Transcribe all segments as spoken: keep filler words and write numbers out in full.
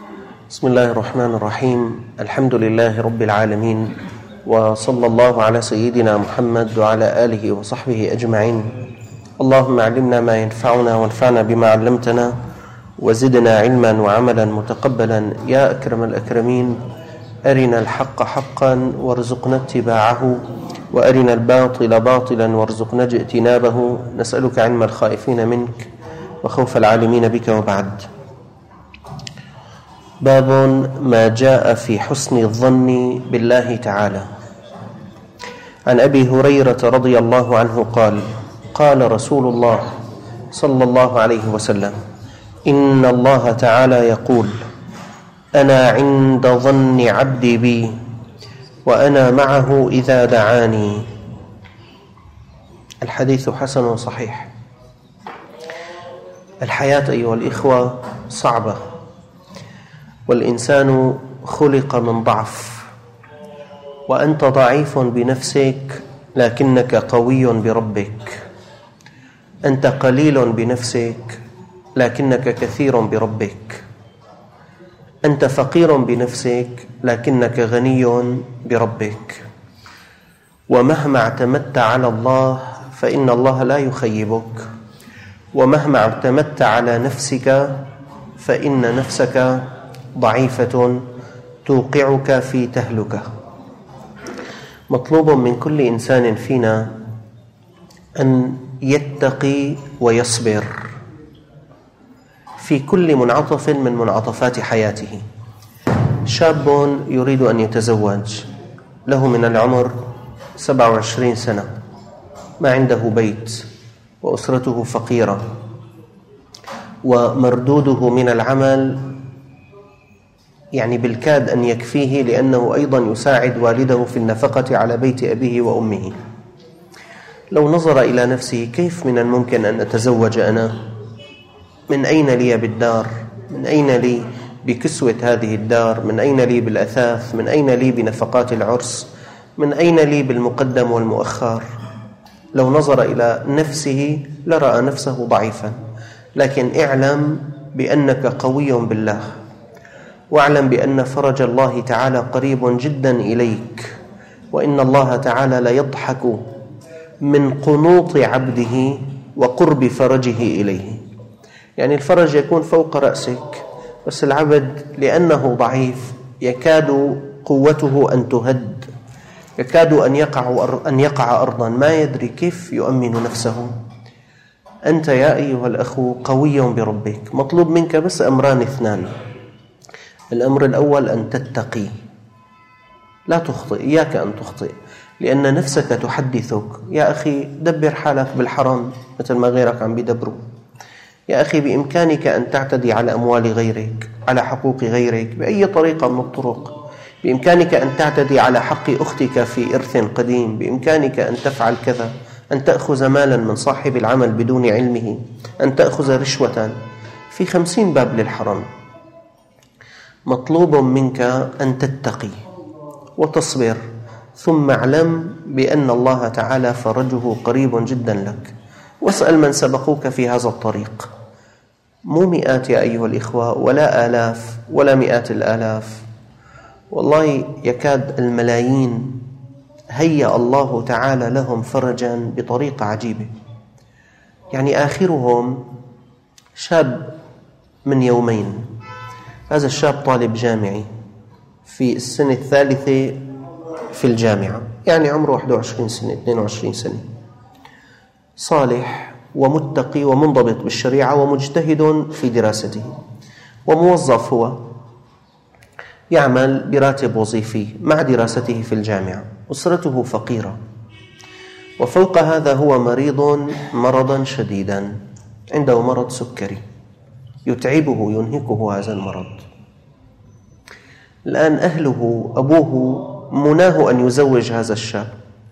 بسم الله الرحمن الرحيم. الحمد لله رب العالمين، وصلى الله على سيدنا محمد وعلى آله وصحبه أجمعين. اللهم علمنا ما ينفعنا وانفعنا بما علمتنا وزدنا علما وعملا متقبلا يا أكرم الأكرمين. أرنا الحق حقا وارزقنا اتباعه، وأرنا الباطل باطلا وارزقنا اجتنابه. نسألك علم الخائفين منك وخوف العالمين بك. وبعد. باب ما جاء في حسن الظن بالله تعالى. عن أبي هريرة رضي الله عنه قال: قال رسول الله صلى الله عليه وسلم: إن الله تعالى يقول: أنا عند ظن عبدي بي وأنا معه إذا دعاني. الحديث حسن صحيح. الحياة أيها الإخوة صعبة، والإنسان خلق من ضعف، وأنت ضعيف بنفسك لكنك قوي بربك. أنت قليل بنفسك لكنك كثير بربك. أنت فقير بنفسك لكنك غني بربك. ومهما اعتمدت على الله فإن الله لا يخيبك، ومهما اعتمدت على نفسك فإن نفسك ضعيفة توقعك في تهلكة. مطلوب من كل إنسان فينا أن يتقي ويصبر في كل منعطف من منعطفات حياته. شاب يريد أن يتزوج، له من العمر سبع وعشرين سنة، ما عنده بيت، وأسرته فقيرة، ومردوده من العمل يعني بالكاد أن يكفيه، لأنه أيضا يساعد والده في النفقة على بيت أبيه وأمه. لو نظر إلى نفسه: كيف من الممكن أن أتزوج أنا؟ من أين لي بالدار؟ من أين لي بكسوة هذه الدار؟ من أين لي بالأثاث؟ من أين لي بنفقات العرس؟ من أين لي بالمقدم والمؤخر؟ لو نظر إلى نفسه لرأى نفسه ضعيفا. لكن اعلم بأنك قوي بالله، واعلم بأن فرج الله تعالى قريب جدا إليك، وإن الله تعالى لا يضحك من قنوط عبده وقرب فرجه إليه. يعني الفرج يكون فوق رأسك، بس العبد لأنه ضعيف يكاد قوته أن تهد، يكاد أن يقع, أن يقع أرضا، ما يدري كيف يؤمن نفسه. أنت يا أيها الأخ قوي بربك، مطلوب منك بس أمران اثنان. الأمر الأول أن تتقي، لا تخطئ، إياك أن تخطئ، لأن نفسك تحدثك: يا أخي دبر حالك بالحرام مثل ما غيرك عم بيدبروا. يا أخي بإمكانك أن تعتدي على أموال غيرك، على حقوق غيرك بأي طريقة من الطرق. بإمكانك أن تعتدي على حق أختك في إرث قديم. بإمكانك أن تفعل كذا، أن تأخذ مالا من صاحب العمل بدون علمه، أن تأخذ رشوة. في خمسين باب للحرام. مطلوب منك أن تتقي وتصبر، ثم اعلم بأن الله تعالى فرجه قريب جدا لك. واسأل من سبقوك في هذا الطريق، مو مئات يا أيها الإخوة، ولا آلاف، ولا مئات الآلاف، والله يكاد الملايين هيأ الله تعالى لهم فرجا بطريقة عجيبة. يعني آخرهم شاب من يومين. هذا الشاب طالب جامعي في السنة الثالثة في الجامعة، يعني عمره واحد وعشرين سنة اثنين وعشرين سنة، صالح ومتقي ومنضبط بالشريعة ومجتهد في دراسته، وموظف، هو يعمل براتب وظيفي مع دراسته في الجامعة. أسرته فقيرة، وفوق هذا هو مريض مرضا شديدا، عنده مرض سكري يتعبه ينهكه هذا المرض. الآن أهله، أبوه مناه أن يزوج هذا الشاب.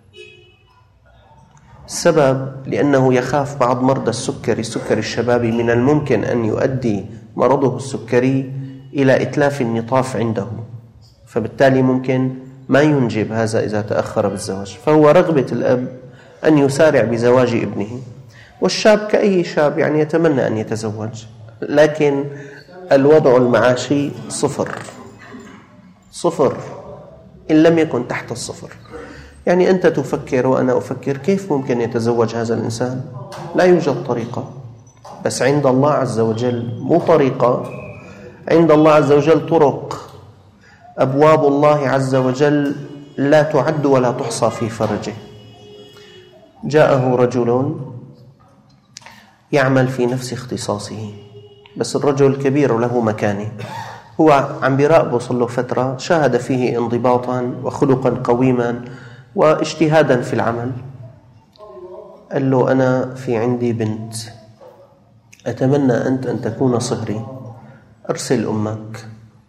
السبب لأنه يخاف بعض مرضى السكري، السكري الشبابي، من الممكن أن يؤدي مرضه السكري إلى إتلاف النطاف عنده، فبالتالي ممكن ما ينجب هذا إذا تأخر بالزواج. فهو رغبة الأب أن يسارع بزواج ابنه، والشاب كأي شاب يعني يتمنى أن يتزوج، لكن الوضع المعاشي صفر صفر إن لم يكن تحت الصفر. يعني أنت تفكر وأنا أفكر كيف ممكن يتزوج هذا الإنسان؟ لا يوجد طريقة، بس عند الله عز وجل مو طريقة، عند الله عز وجل طرق. أبواب الله عز وجل لا تعد ولا تحصى في فرجه. جاءه رجل يعمل في نفس اختصاصه، بس الرجل كبير له مكانه، هو عم بيراقبه صار له فترة، شاهد فيه انضباطا وخلقا قويما واجتهادا في العمل. قال له: أنا في عندي بنت أتمنى أنت أن تكون صهري، أرسل أمك.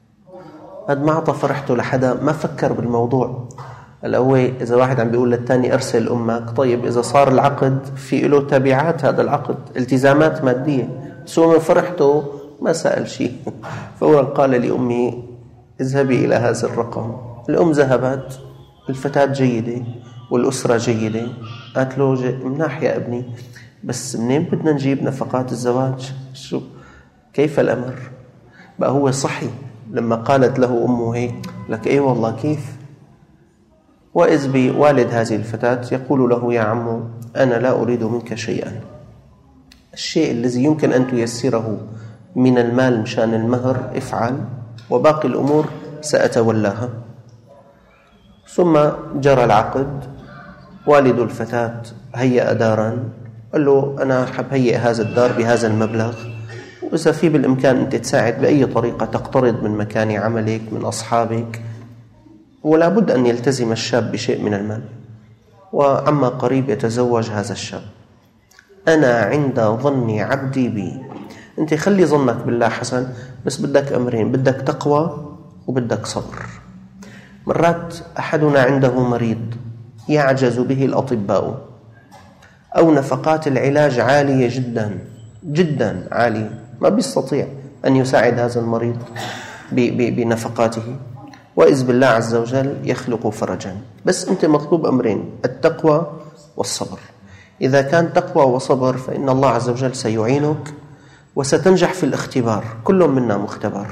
قد ما عطى فرحته لحدا، ما فكر بالموضوع. الأول إذا واحد عم بيقول للتاني أرسل أمك، طيب إذا صار العقد في له تبعات، هذا العقد التزامات مادية، بس هو من فرحته ما سأل شيء. فورا قال لأمي: اذهبي إلى هذا الرقم. الأم ذهبت، الفتاة جيدة والأسرة جيدة. قالت له: مناح يا ابني، بس منين بدنا نجيب نفقات الزواج؟ شو كيف الأمر؟ بقى هو صحي لما قالت له أمه هيك، لك أي والله كيف. وإذ بوالد هذه الفتاة يقول له: يا عمو، أنا لا أريد منك شيئا، الشيء الذي يمكن أن تيسره من المال مشان المهر افعل، وباقي الأمور سأتولاها. ثم جرى العقد. والد الفتاة هيأ دارا، قال له: أنا حب هيئ هذا الدار بهذا المبلغ، وإذا في بالإمكان أنت تساعد بأي طريقة، تقترض من مكان عملك من أصحابك، ولا بد أن يلتزم الشاب بشيء من المال. وعما قريب يتزوج هذا الشاب. أنا عند ظن عبدي بي. أنت خلي ظنك بالله حسن، بس بدك أمرين: بدك تقوى وبدك صبر. مرات أحدنا عنده مريض يعجز به الأطباء، أو نفقات العلاج عالية جدا جدا عالية، ما بيستطيع أن يساعد هذا المريض بنفقاته، وإذ بالله عز وجل يخلق فرجا. بس أنت مطلوب أمرين: التقوى والصبر. إذا كان تقوى وصبر فإن الله عز وجل سيعينك وستنجح في الاختبار، كل منا مختبر.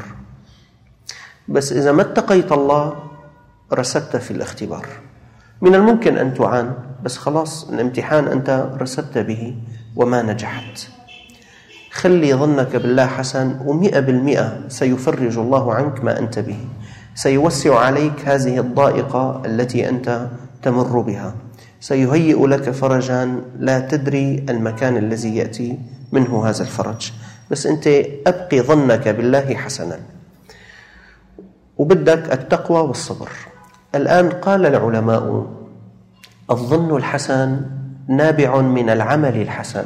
بس إذا ما اتقيت الله رسبت في الاختبار. من الممكن أن تعان، بس خلاص الامتحان أنت رسبت به وما نجحت. خلي ظنك بالله حسن، ومئة بالمئة سيفرج الله عنك ما أنت به، سيوسع عليك هذه الضائقة التي أنت تمر بها، سيهيئ لك فرجا لا تدري المكان الذي يأتي منه هذا الفرج. بس أنت أبقي ظنك بالله حسنا، وبدك التقوى والصبر. الآن قال العلماء: الظن الحسن نابع من العمل الحسن.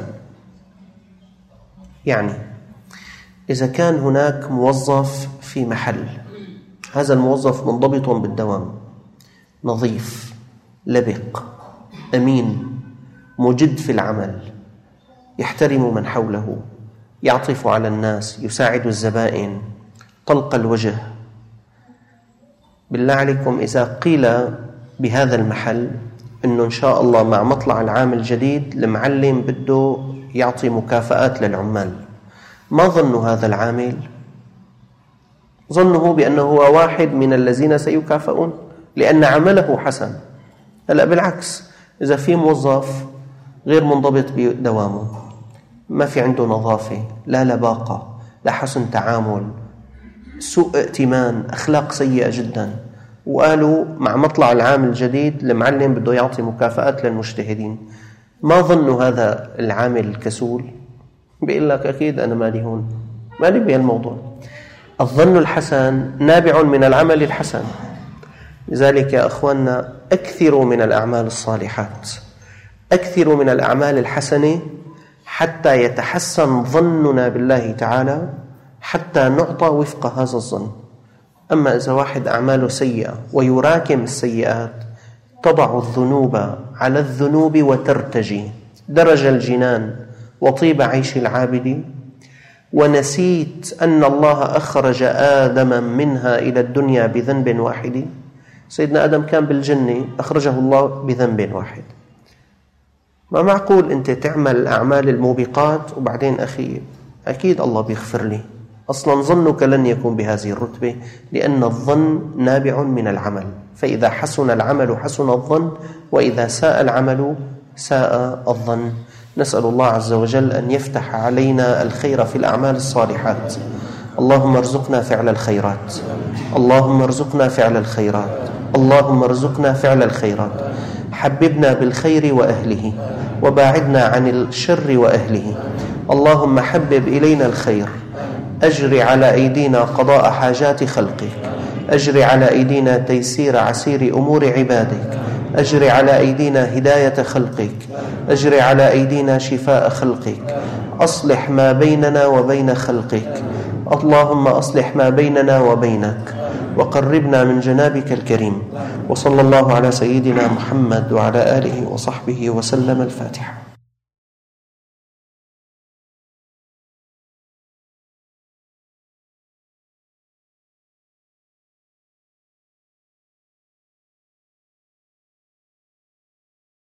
يعني إذا كان هناك موظف في محل، هذا الموظف منضبط بالدوام، نظيف، لبق، أمين، مجد في العمل، يحترم من حوله، يعطف على الناس، يساعد الزبائن، طلق الوجه. بالله عليكم إذا قيل بهذا المحل إنه إن شاء الله مع مطلع العام الجديد المعلم بده يعطي مكافآت للعمال، ما ظن هذا العامل؟ ظنه بأنه هو واحد من الذين سيكافئون لأن عمله حسن. هلأ بالعكس، إذا في موظف غير منضبط بدوامه، ما في عنده نظافة، لا لباقة، لا حسن تعامل، سوء ائتمان، أخلاق سيئة جدا، وقالوا مع مطلع العام الجديد المعلم بده يعطي مكافآت للمجتهدين، ما ظنوا هذا العامل الكسول؟ بيقول لك أكيد أنا مالي هون، مالي بهالموضوع. الظن الحسن نابع من العمل الحسن. لذلك يا أخواننا أكثروا من الأعمال الصالحات، أكثروا من الأعمال الحسنة حتى يتحسن ظننا بالله تعالى، حتى نعطى وفق هذا الظن. أما إذا واحد أعماله سيئة ويراكم السيئات، تضع الذنوب على الذنوب وترتجي درج الجنان وطيب عيش العابد، ونسيت أن الله أخرج آدم منها إلى الدنيا بذنب واحد. سيدنا آدم كان بالجنة، أخرجه الله بذنب واحد. ما معقول أنت تعمل الأعمال الموبقات وبعدين أخي أكيد الله بيغفر لي، أصلا ظنك لن يكون بهذه الرتبة، لأن الظن نابع من العمل، فإذا حسن العمل حسن الظن، وإذا ساء العمل ساء الظن. نسأل الله عز وجل أن يفتح علينا الخير في الأعمال الصالحات. اللهم ارزقنا فعل الخيرات، اللهم ارزقنا فعل الخيرات، اللهم ارزقنا فعل الخيرات. حببنا بالخير وأهله، وباعدنا عن الشر وأهله. اللهم حبب إلينا الخير، أجر على أيدينا قضاء حاجات خلقك، أجر على أيدينا تيسير عسير أمور عبادك، أجر على أيدينا هداية خلقك، أجر على أيدينا شفاء خلقك. أصلح ما بيننا وبين خلقك، اللهم أصلح ما بيننا وبينك، وقربنا من جنابك الكريم. وصلى الله على سيدنا محمد وعلى آله وصحبه وسلم. الفاتحة.